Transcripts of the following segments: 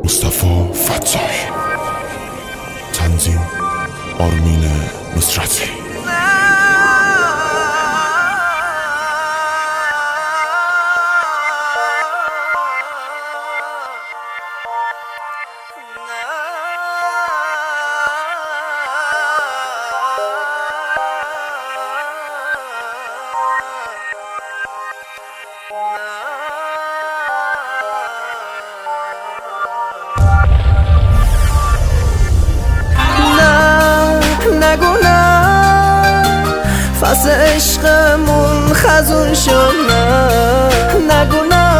مصطفی فتاحی، تنظیم آرمین نصرتی. نگو نه فصل عشقمون خزون شد، نگو نه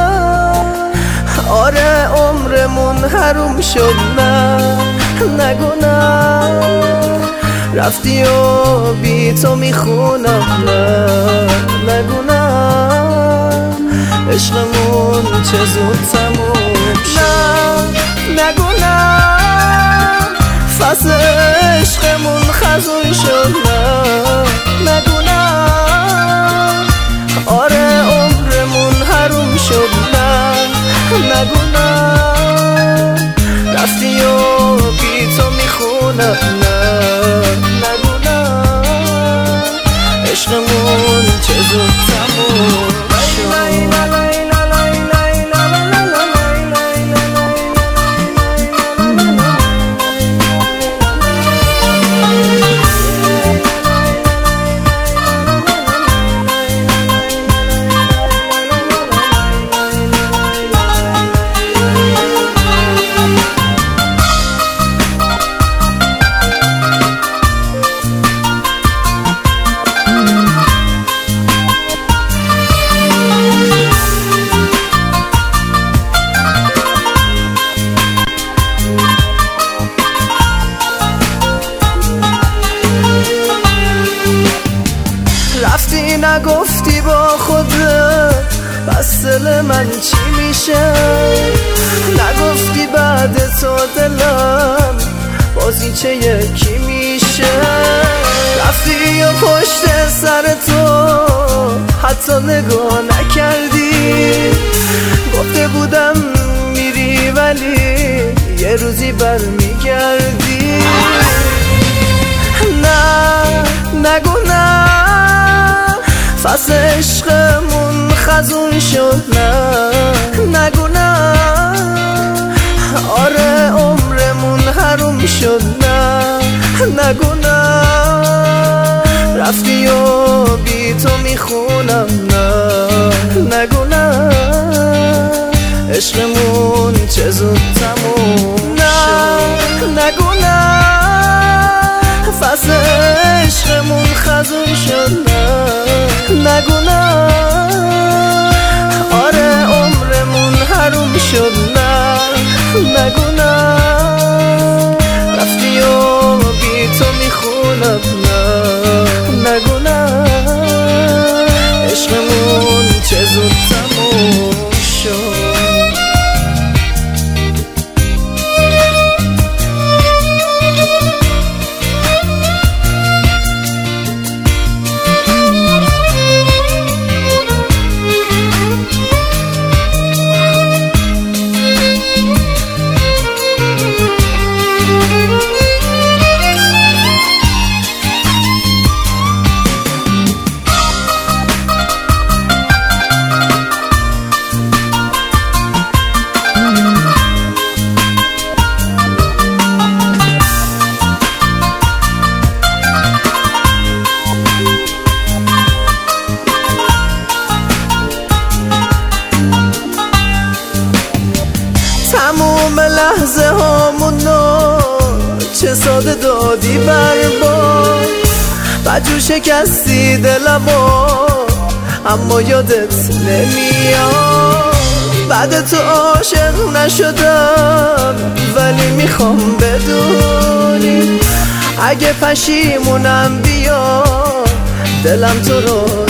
آره عمرمون حروم شد، نگو نه رفتی و بی تو میخونم، نگو نه عشقمون چه زود تموم شد، نگو نه فصل عشقمون خزون شد، نگو نه آره عمرمون حروم شد، نگو نه رفتی و بی تو میخونم، نگو نه عشقمون چه زود تموم شد. رفتی نگفتی با خودت پس دل من چی میشه، نگفتی بعد تو دلم بازی چه یکی میشه، رفتی و پشت سر تو حتی نگاه نکردی، گفته بودم میری ولی یه روزی برمیگردی، نگو نه فصل عشقمون خزون شد، نگو نه آره عمرمون حروم شد، نگو نه رفتی و بی تو میخونم، نگو نه عشقمون چه زود تموم شد، نگو نه فصل عشقمون خزون شد، نگو نه آره عمرمون حروم شد، نگو نه رفتی و بی تو میخونم، نگو نه عشقمون چه زود تموم شد. تموم لحظه هامونو چه ساده دادی برباد، بجو شکستی دلمو اما یادت نمیاد، بعد تو عاشق نشدم ولی میخوام بدونی اگه پشیمونم بیاد دلم تو رو